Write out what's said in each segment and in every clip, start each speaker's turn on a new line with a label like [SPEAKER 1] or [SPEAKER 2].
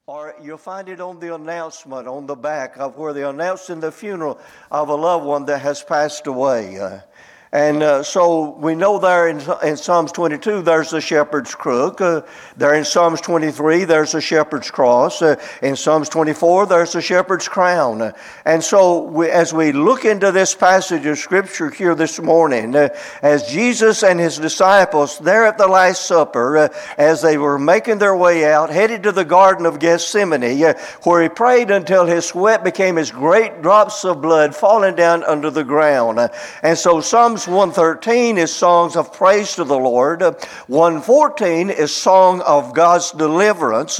[SPEAKER 1] or you'll find it on the announcement on the back of where they're announcing the funeral of a loved one that has passed away. So we know there in Psalms 22 there's a shepherd's crook. There in Psalms 23 there's a shepherd's cross. In Psalms 24 there's a shepherd's crown. And so as we look into this passage of Scripture here this morning, as Jesus and His disciples there at the Last Supper, as they were making their way out, headed to the Garden of Gethsemane, where He prayed until His sweat became as great drops of blood falling down under the ground. And so Psalms 113 is songs of praise to the Lord. 114 is song of God's deliverance.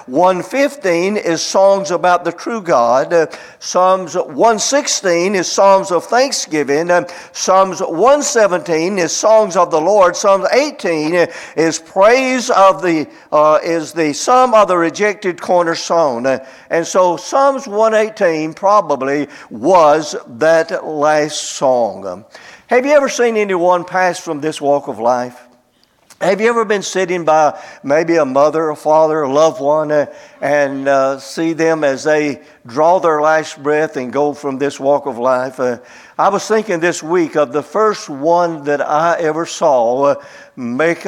[SPEAKER 1] 115 is songs about the true God. Psalms 116 is songs of thanksgiving. Psalms 117 is songs of the Lord. Psalms 18 is praise of the sum of the rejected cornerstone. And so Psalms 118 probably was that last song. Have you ever seen anyone pass from this walk of life? Have you ever been sitting by maybe a mother, a father, a loved one, and see them as they draw their last breath and go from this walk of life? I was thinking this week of the first one that I ever saw make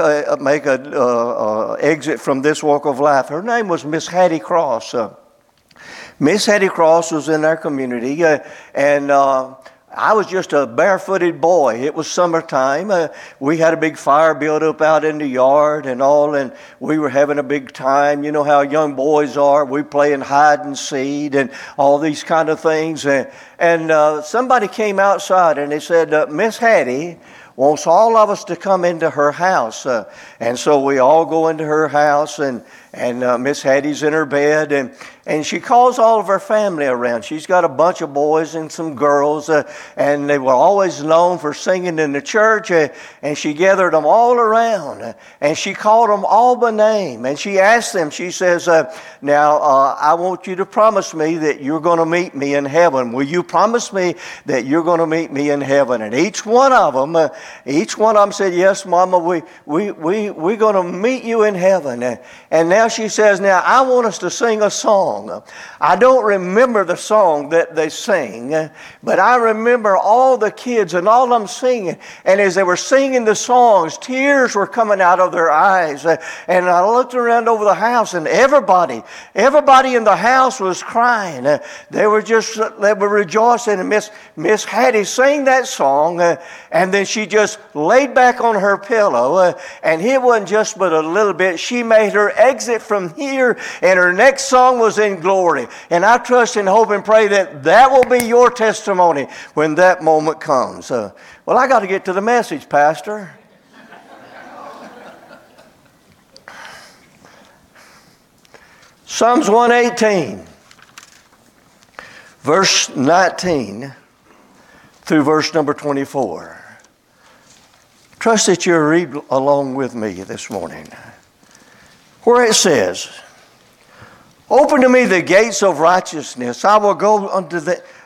[SPEAKER 1] a exit from this walk of life. Her name was Miss Hattie Cross. Miss Hattie Cross was in our community, and I was just a barefooted boy. It was summertime. We had a big fire built up out in the yard and all, and we were having a big time. You know how young boys are. We playing hide and seek and all these kind of things. And somebody came outside and they said, Miss Hattie wants all of us to come into her house. And so we all go into her house, and Miss Hattie's in her bed, and she calls all of her family around. She's got a bunch of boys and some girls, and they were always known for singing in the church, and she gathered them all around, and she called them all by name, and she asked them, she says, now I want you to promise me that you're going to meet me in heaven. Will you promise me that you're going to meet me in heaven? And each one of them said, yes, Mama, we're going to meet you in heaven. And now she says, now I want us to sing a song. I don't remember the song that they sing, but I remember all the kids and all of them singing. And as they were singing the songs, tears were coming out of their eyes. And I looked around over the house, and everybody in the house was crying. They were rejoicing. And Miss Hattie sang that song, and then she just laid back on her pillow, and it wasn't just but a little bit. She made her exit from here, and her next song was in glory. And I trust and hope and pray that will be your testimony when that moment comes. Well, I got to get to the message, Pastor. Psalms 118, verse 19 through verse number 24. Trust that you'll read along with me this morning, where it says, open to me the gates of righteousness. I will go into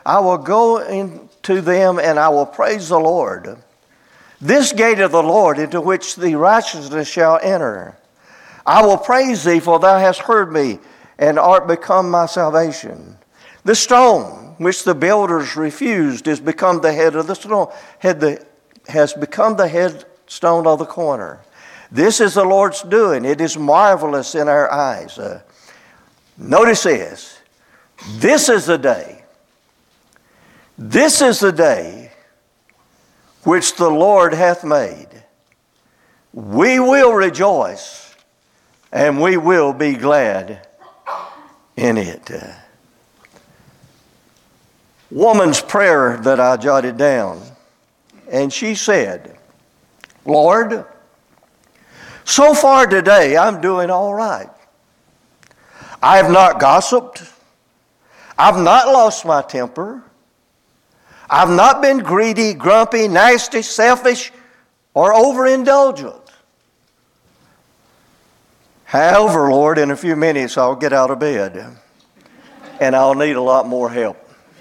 [SPEAKER 1] them, and I will praise the Lord. This gate of the Lord, into which the righteousness shall enter. I will praise thee, for thou hast heard me, and art become my salvation. The stone which the builders refused is become the head of the stone, has become the headstone of the corner. This is the Lord's doing. It is marvelous in our eyes. Notice this. This is the day. This is the day which the Lord hath made. We will rejoice, and we will be glad in it. Woman's prayer that I jotted down, and she said, Lord, so far today I'm doing all right. I have not gossiped. I've not lost my temper. I've not been greedy, grumpy, nasty, selfish, or overindulgent. However, Lord, in a few minutes I'll get out of bed, and I'll need a lot more help.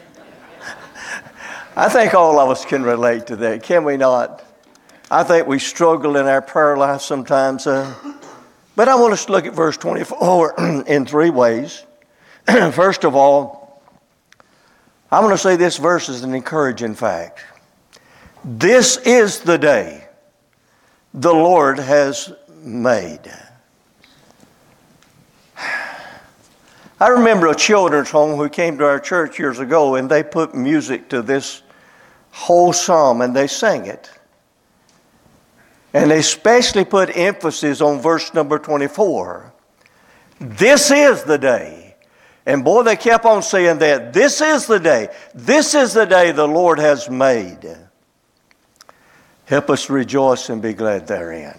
[SPEAKER 1] I think all of us can relate to that, can we not? I think we struggle in our prayer life sometimes. But I want us to look at verse 24 in three ways. First of all, I'm going to say this verse is an encouraging fact. This is the day the Lord has made. I remember a children's home who came to our church years ago, and they put music to this whole psalm, and they sang it. And they especially put emphasis on verse number 24. This is the day. And boy, they kept on saying that. This is the day. This is the day the Lord has made. Help us rejoice and be glad therein.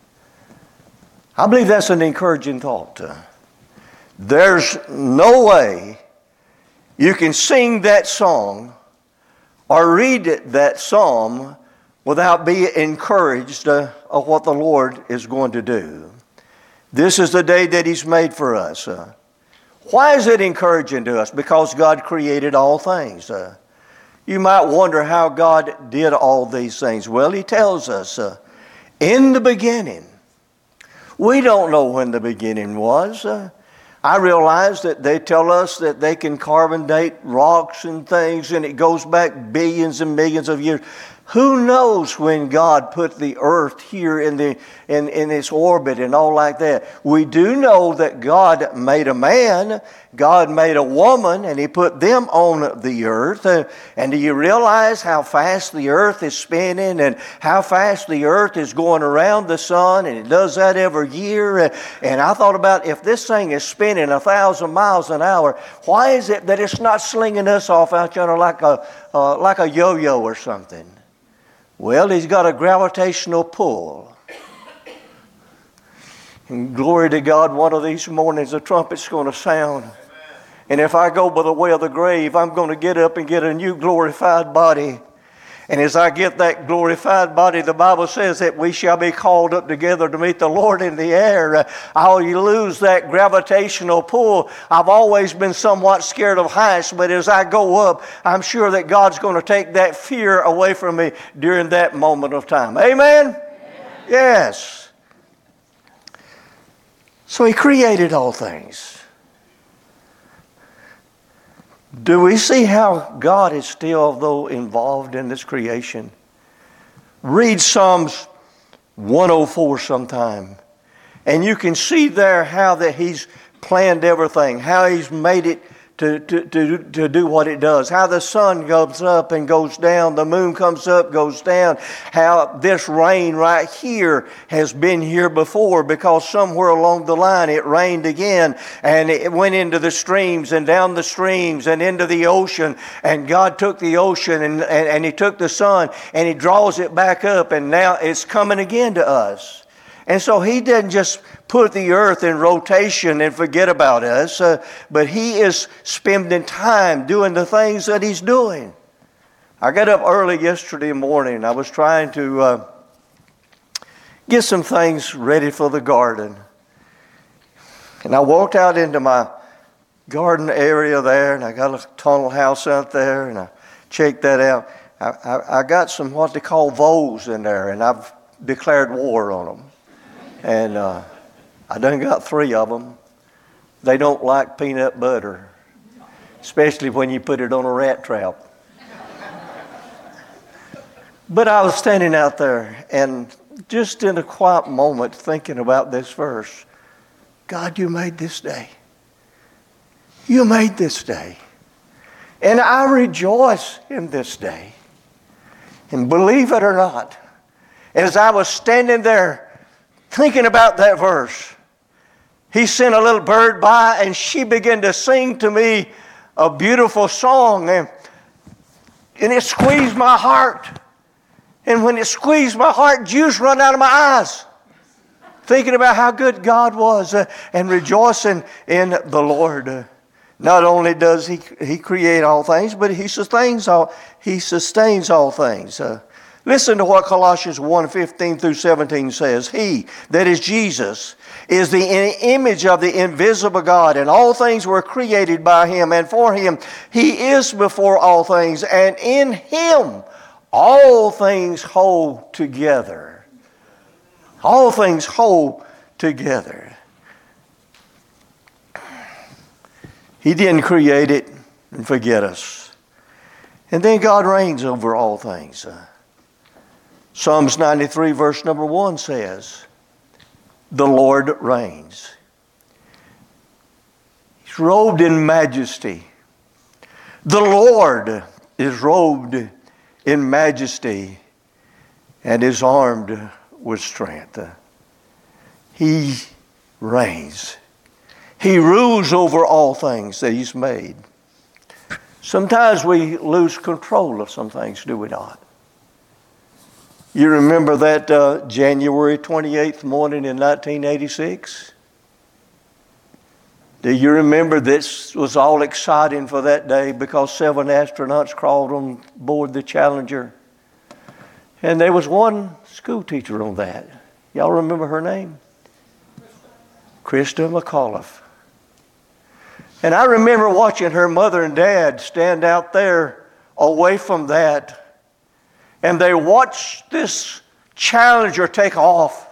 [SPEAKER 1] I believe that's an encouraging thought. There's no way you can sing that song or read that psalm without being encouraged of what the Lord is going to do. This is the day that He's made for us. Why is it encouraging to us? Because God created all things. You might wonder how God did all these things. Well, He tells us, in the beginning. We don't know when the beginning was. I realize that they tell us that they can carbon date rocks and things, and it goes back billions and millions of years. Who knows when God put the earth here in its orbit and all like that? We do know that God made a man, God made a woman, and He put them on the earth. And do you realize how fast the earth is spinning and how fast the earth is going around the sun? And it does that every year. And I thought about, if this thing is spinning 1,000 miles an hour, why is it that it's not slinging us off out yonder like a yo-yo or something? Well, He's got a gravitational pull. And glory to God, one of these mornings the trumpet's going to sound. And if I go by the way of the grave, I'm going to get up and get a new glorified body. And as I get that glorified body, the Bible says that we shall be called up together to meet the Lord in the air. I'll lose that gravitational pull. I've always been somewhat scared of heights, but as I go up, I'm sure that God's going to take that fear away from me during that moment of time. Amen? Amen. Yes. So He created all things. Do we see how God is still, though, involved in this creation? Read Psalms 104 sometime, and you can see there how that He's planned everything, how He's made it to do what it does, how the sun goes up and goes down, the moon comes up, goes down, how this rain right here has been here before because somewhere along the line it rained again and it went into the streams and down the streams and into the ocean, and God took the ocean and He took the sun and He draws it back up, and now it's coming again to us. And so He didn't just put the earth in rotation and forget about us, but He is spending time doing the things that He's doing. I got up early yesterday morning. I was trying to get some things ready for the garden. And I walked out into my garden area there, and I got a tunnel house out there, and I checked that out. I got some what they call voles in there, and I've declared war on them. And I done got 3 of them. They don't like peanut butter, especially when you put it on a rat trap. But I was standing out there and just in a quiet moment thinking about this verse. God, You made this day. You made this day. And I rejoice in this day. And believe it or not, as I was standing there thinking about that verse, He sent a little bird by and she began to sing to me a beautiful song, and it squeezed my heart. And when it squeezed my heart, juice run out of my eyes, thinking about how good God was and rejoicing in the Lord. Not only does He create all things, but He sustains all things. Listen to what Colossians 1:15 through 17 says. He, that is Jesus, is the image of the invisible God, and all things were created by Him and for Him. He is before all things, and in Him all things hold together. All things hold together. He didn't create it and forget us. And then God reigns over all things. Psalms 93 verse number 1 says, the Lord reigns. He's robed in majesty. The Lord is robed in majesty and is armed with strength. He reigns. He rules over all things that He's made. Sometimes we lose control of some things, do we not? You remember that January 28th morning in 1986? Do you remember this was all exciting for that day because 7 astronauts crawled on board the Challenger? And there was one school teacher on that. Y'all remember her name? Krista McAuliffe. And I remember watching her mother and dad stand out there away from that. And they watched this Challenger take off.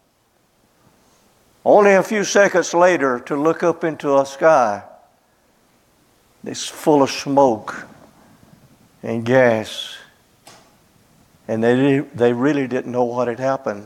[SPEAKER 1] Only a few seconds later to look up into a sky that's full of smoke and gas. And they really didn't know what had happened.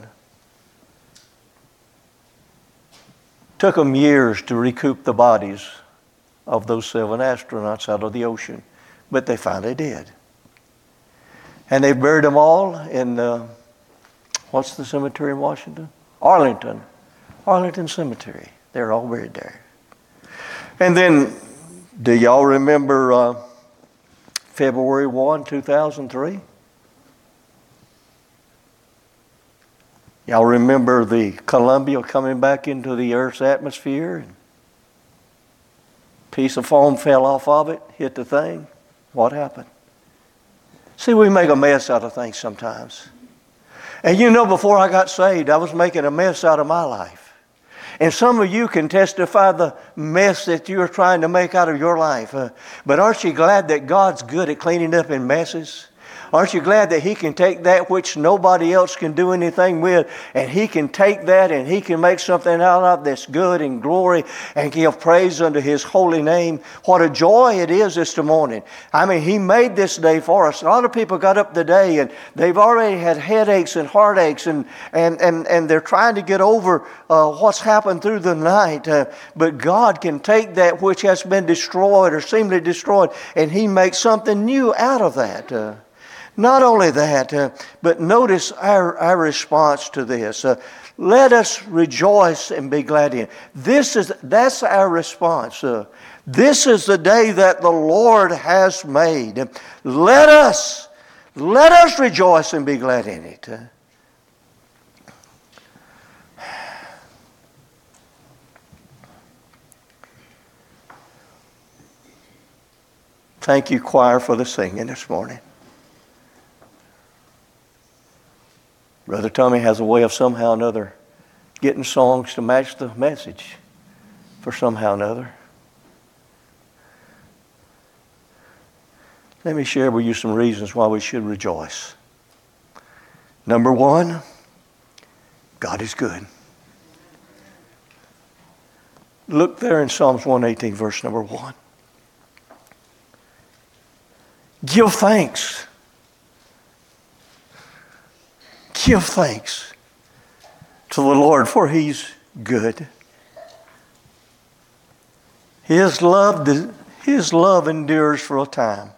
[SPEAKER 1] Took them years to recoup the bodies of those 7 astronauts out of the ocean. But they finally did. And they buried them all in, what's the cemetery in Washington? Arlington Cemetery. They're all buried there. And then, do y'all remember February 1, 2003? Y'all remember the Columbia coming back into the Earth's atmosphere? And a piece of foam fell off of it, hit the thing. What happened? See, we make a mess out of things sometimes. And you know, before I got saved, I was making a mess out of my life. And some of you can testify the mess that you're trying to make out of your life. But aren't you glad that God's good at cleaning up in messes? Aren't you glad that He can take that which nobody else can do anything with, and He can take that and He can make something out of that's good and glory and give praise unto His holy name? What a joy it is this morning. I mean, He made this day for us. A lot of people got up today and they've already had headaches and heartaches and they're trying to get over what's happened through the night. But God can take that which has been destroyed or seemingly destroyed, and He makes something new out of that. Not only that, but notice our response to this. Let us rejoice and be glad in it. That's our response. This is the day that the Lord has made. Let us rejoice and be glad in it. Thank you, choir, for the singing this morning. Brother Tommy has a way of somehow or another getting songs to match the message for somehow or another. Let me share with you some reasons why we should rejoice. Number one, God is good. Look there in Psalms 118, verse number 1. Give thanks. Give thanks to the Lord, for He's good. His love endures for a time.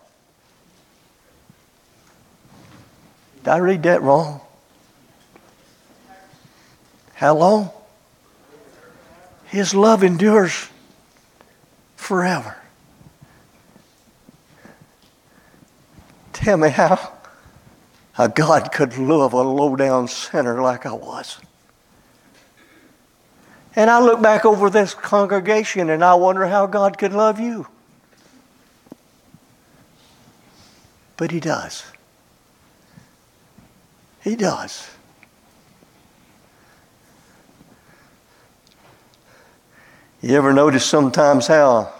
[SPEAKER 1] Did I read that wrong? How long? His love endures forever. Tell me how a God could love a low-down sinner like I was. And I look back over this congregation and I wonder how God could love you. But He does. He does. You ever notice sometimes how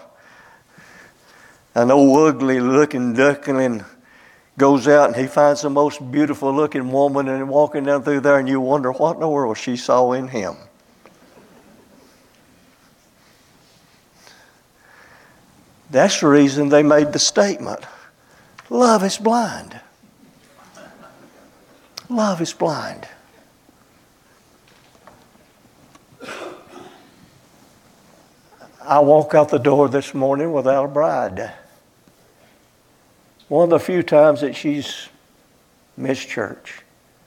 [SPEAKER 1] an old ugly-looking duckling goes out and he finds the most beautiful-looking woman and walking down through there, and you wonder what in the world she saw in him? That's the reason they made the statement, love is blind. Love is blind. I walk out the door this morning without a bride. One of the few times that she's missed church.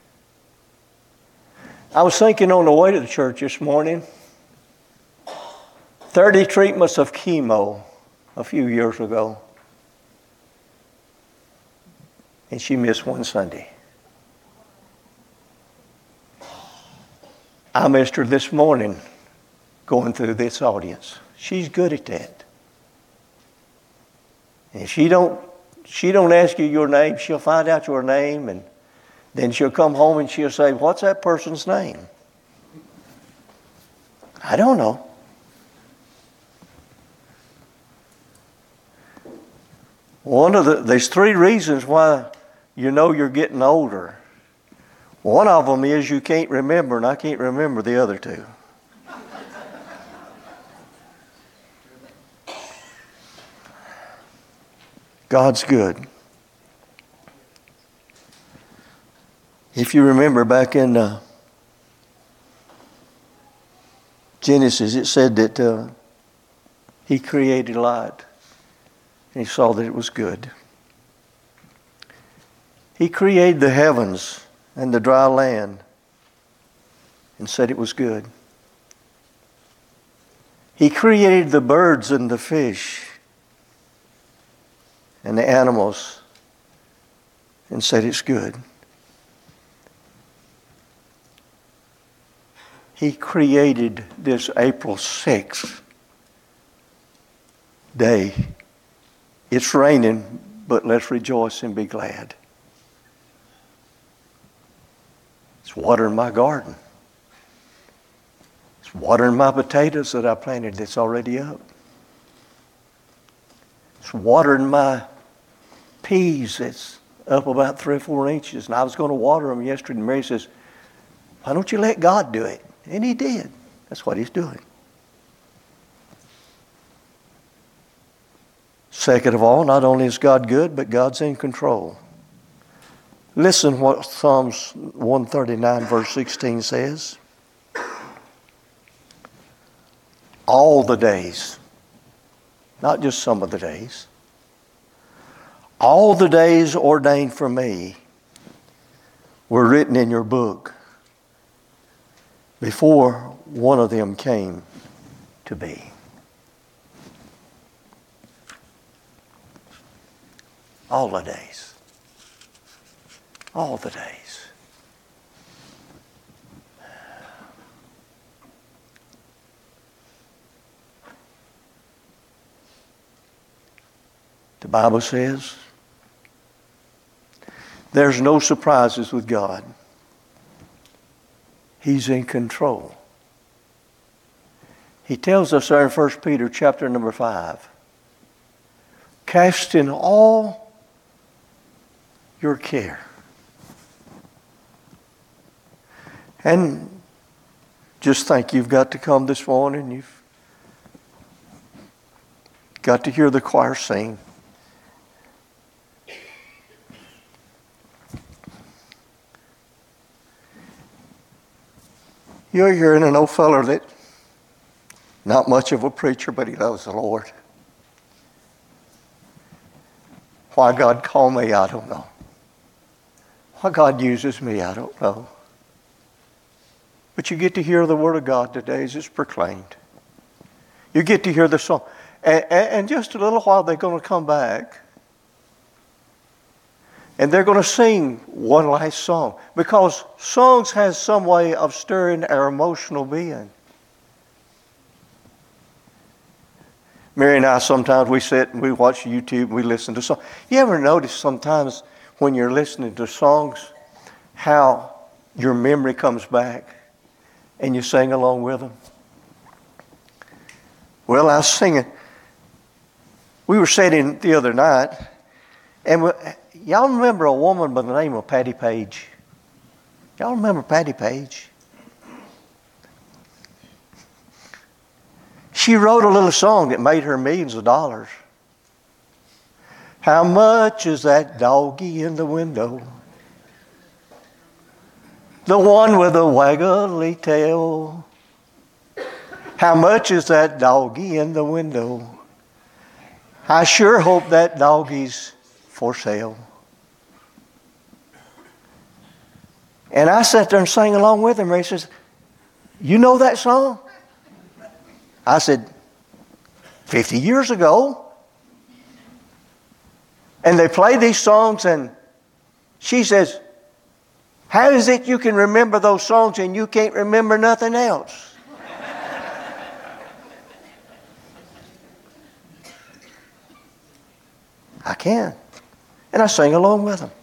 [SPEAKER 1] I was thinking on the way to the church this morning, 30 treatments of chemo a few years ago. And she missed one Sunday. I missed her this morning going through this audience. She's good at that. And she don't ask you your name. She'll find out your name, and then she'll come home and she'll say, what's that person's name? I don't know. There's three reasons why you know you're getting older. One of them is you can't remember, and I can't remember the other two. God's good. If you remember back in Genesis, it said that He created light, and He saw that it was good. He created the heavens and the dry land and said it was good. He created the birds and the fish and the animals and said it's good. He created this April 6th day. It's raining, but let's rejoice and be glad. It's watering my garden. It's watering my potatoes that I planted that's already up. It's watering my peas that's up about 3 or 4 inches. And I was going to water them yesterday, and Mary says, why don't you let God do it? And He did. That's what He's doing. Second of all, not only is God good, but God's in control. Listen what Psalms 139 verse 16 says. All the days, not just some of the days, all the days ordained for me were written in your book before one of them came to be. All the days. All the days. The Bible says there's no surprises with God. He's in control. He tells us there in 1 Peter chapter number 5, cast in all your care. And just think you've got to come this morning. You've got to hear the choir sing. You're hearing an old feller that not much of a preacher, but he loves the Lord. Why God called me, I don't know. Why God uses me, I don't know. But you get to hear the Word of God today as it's proclaimed. You get to hear the song. And just a little while, they're going to come back. And they're going to sing one last song. Because songs has some way of stirring our emotional being. Mary and I, sometimes we sit and we watch YouTube and we listen to songs. You ever notice sometimes when you're listening to songs how your memory comes back? And you sing along with them. Well, I was singing. We were sitting the other night, and y'all remember a woman by the name of Patty Page? Y'all remember Patty Page? She wrote a little song that made her millions of dollars. How much is that doggy in the window? The one with the waggly tail. How much is that doggy in the window? I sure hope that doggy's for sale. And I sat there and sang along with him. Ray says, you know that song? I said, 50 years ago. And they play these songs, and she says, how is it you can remember those songs and you can't remember nothing else? I can. And I sing along with them.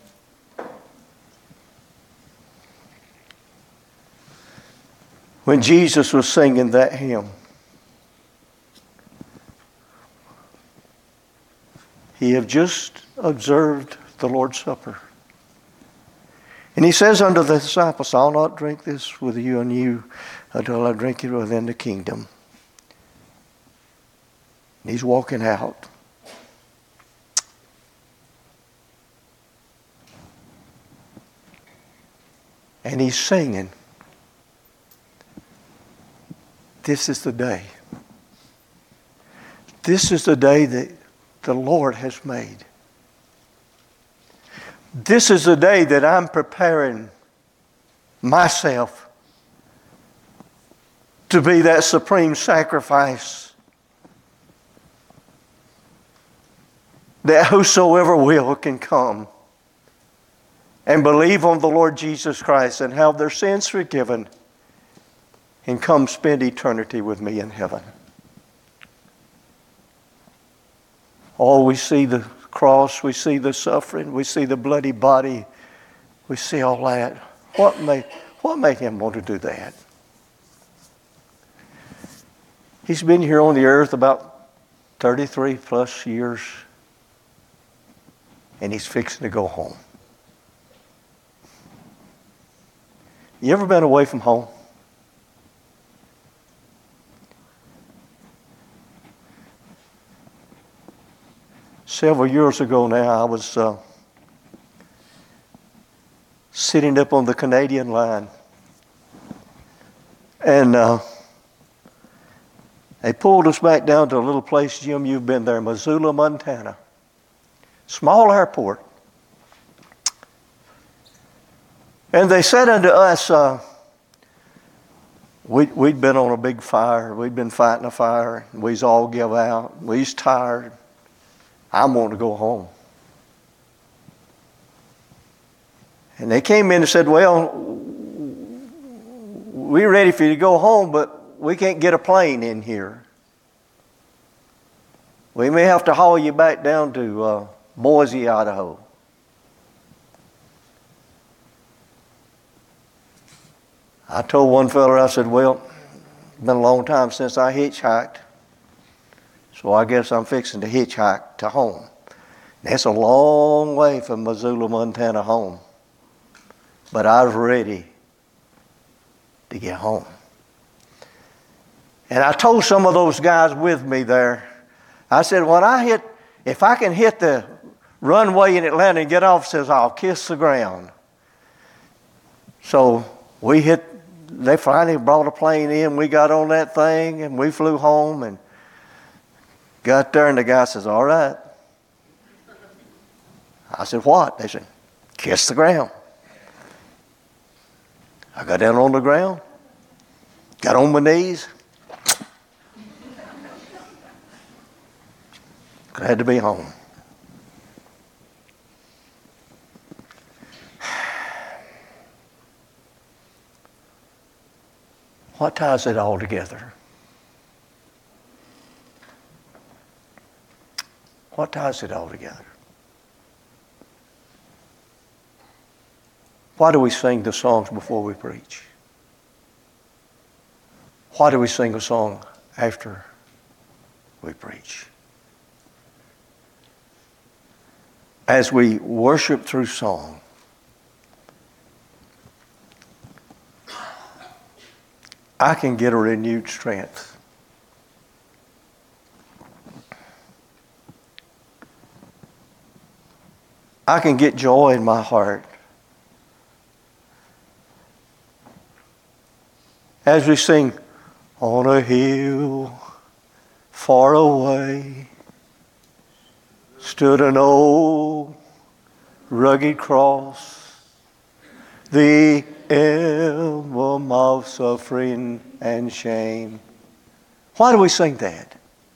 [SPEAKER 1] When Jesus was singing that hymn, he had just observed the Lord's Supper. And he says unto the disciples, I'll not drink this with you and you until I drink it within the kingdom. And he's walking out. And he's singing, this is the day. This is the day that the Lord has made. This is the day that I'm preparing myself to be that supreme sacrifice that whosoever will can come and believe on the Lord Jesus Christ and have their sins forgiven and come spend eternity with me in heaven. Oh, we see the cross, we see the suffering, we see the bloody body, we see all that. What made him want to do that? He's been here on the earth about 33 plus years, and he's fixing to go home. You ever been away from home? Several years ago now, I was sitting up on the Canadian line, and they pulled us back down to a little place, Jim, you've been there, Missoula, Montana. Small airport. And they said unto us, we'd been on a big fire. We'd been fighting a fire. We's all give out. We's tired. I'm wanting to go home. And they came in and said, well, we're ready for you to go home, but we can't get a plane in here. We may have to haul you back down to Boise, Idaho. I told one fella, I said, well, it's been a long time since I hitchhiked, so I guess I'm fixing to hitchhike to home. That's a long way from Missoula, Montana home. But I was ready to get home. And I told some of those guys with me there, I said, if I can hit the runway in Atlanta and get off, says I'll kiss the ground. So they finally brought a plane in. We got on that thing and we flew home and got there, and the guy says, all right. I said, what? They said, kiss the ground. I got down on the ground, got on my knees. Glad to be home. What ties it all together? What ties it all together? Why do we sing the songs before we preach? Why do we sing a song after we preach? As we worship through song, I can get a renewed strength. I can get joy in my heart. As we sing, on a hill far away stood an old rugged cross, the emblem of suffering and shame. Why do we sing that?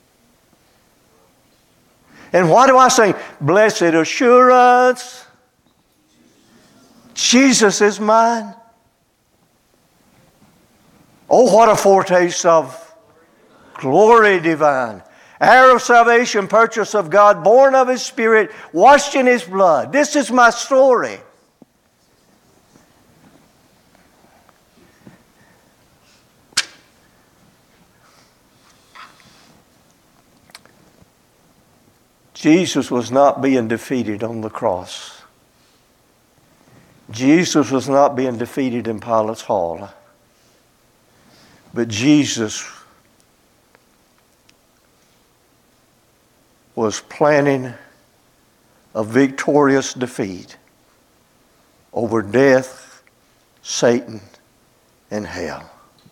[SPEAKER 1] And why do I sing, blessed assurance, Jesus is mine? Oh, what a foretaste of glory divine. Heir of salvation, purchase of God, born of His Spirit, washed in His blood. This is my story. Jesus was not being defeated on the cross. Jesus was not being defeated in Pilate's hall. But Jesus was planning a victorious defeat over death, Satan, and hell.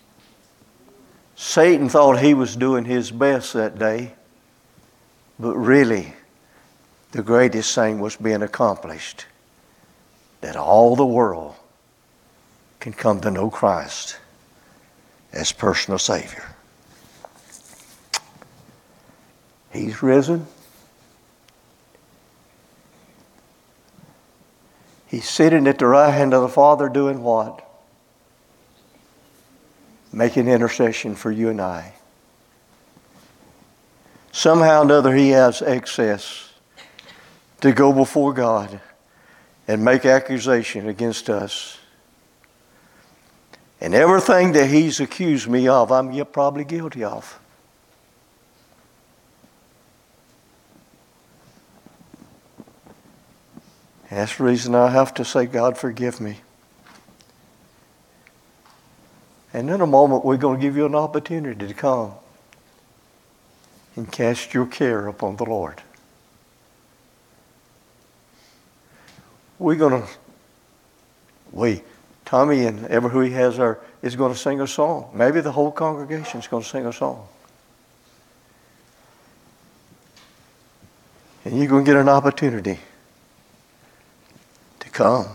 [SPEAKER 1] Satan thought he was doing his best that day, but really, the greatest thing was being accomplished, that all the world can come to know Christ as personal Savior. He's risen. He's sitting at the right hand of the Father doing what? Making intercession for you and I. Somehow or another He has access to go before God and make accusation against us. And everything that He's accused me of, I'm probably guilty of. And that's the reason I have to say, God, forgive me. And in a moment, we're going to give you an opportunity to come and cast your care upon the Lord. Tommy and ever who he has is going to sing a song. Maybe the whole congregation is going to sing a song. And you're going to get an opportunity to come.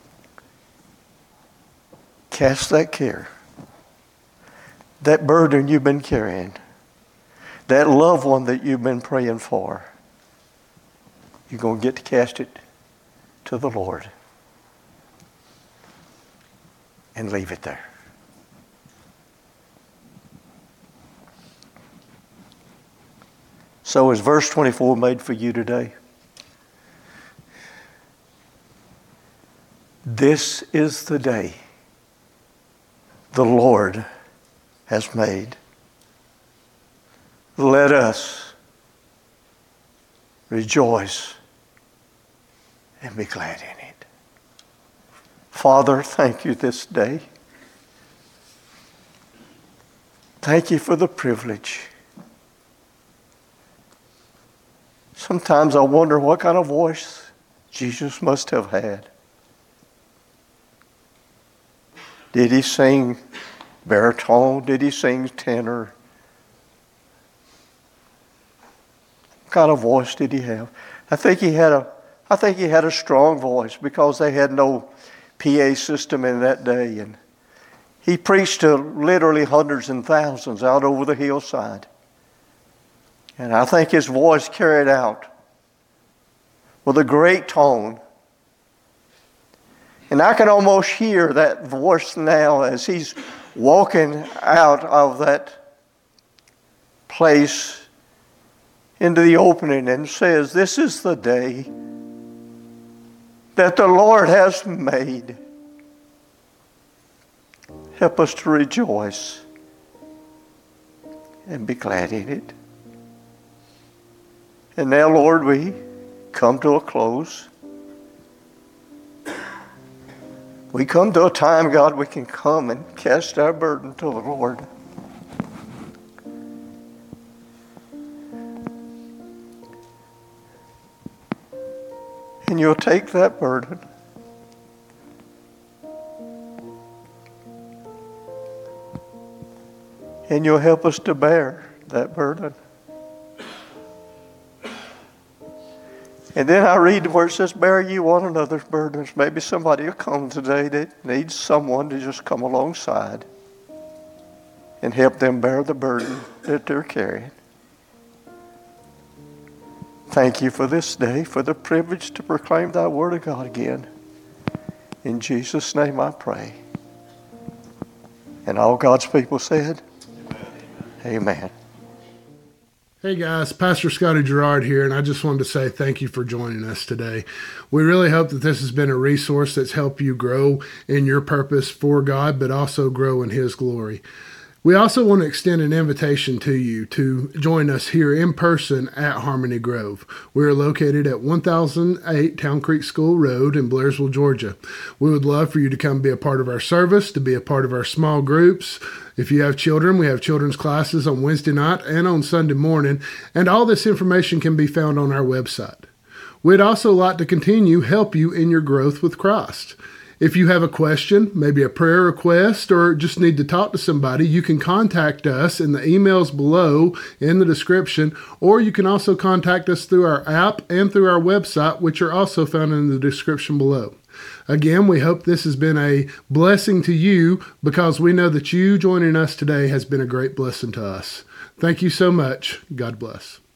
[SPEAKER 1] Cast that care, that burden you've been carrying, that loved one that you've been praying for. You're going to get to cast it to the Lord and leave it there. So is verse 24 made for you today? This is the day the Lord has made. Let us rejoice and be glad in it. Father, thank you this day. Thank you for the privilege. Sometimes I wonder what kind of voice Jesus must have had. Did he sing baritone? Did he sing tenor? What kind of voice did he have? I think he had a strong voice because they had no PA system in that day, and he preached to literally hundreds and thousands out over the hillside. And I think his voice carried out with a great tone. And I can almost hear that voice now as he's walking out of that place into the opening and says, "This is the day that the Lord has made. Help us to rejoice and be glad in it." And now, Lord, we come to a close. We come to a time, God, we can come and cast our burden to the Lord. And and you'll take that burden. And you'll help us to bear that burden. And then I read where it says, bear you one another's burdens. Maybe somebody will come today that needs someone to just come alongside and help them bear the burden that they're carrying. Thank you for this day, for the privilege to proclaim thy word of God again. In Jesus' name I pray. And all God's people said, Amen.
[SPEAKER 2] Hey guys, Pastor Scotty Gerard here, and I just wanted to say thank you for joining us today. We really hope that this has been a resource that's helped you grow in your purpose for God, but also grow in His glory. We also want to extend an invitation to you to join us here in person at Harmony Grove. We are located at 1008 Town Creek School Road in Blairsville, Georgia. We would love for you to come be a part of our service, to be a part of our small groups. If you have children, we have children's classes on Wednesday night and on Sunday morning, and all this information can be found on our website. We'd also like to continue help you in your growth with Christ. If you have a question, maybe a prayer request, or just need to talk to somebody, you can contact us in the emails below in the description, or you can also contact us through our app and through our website, which are also found in the description below. Again, we hope this has been a blessing to you because we know that you joining us today has been a great blessing to us. Thank you so much. God bless.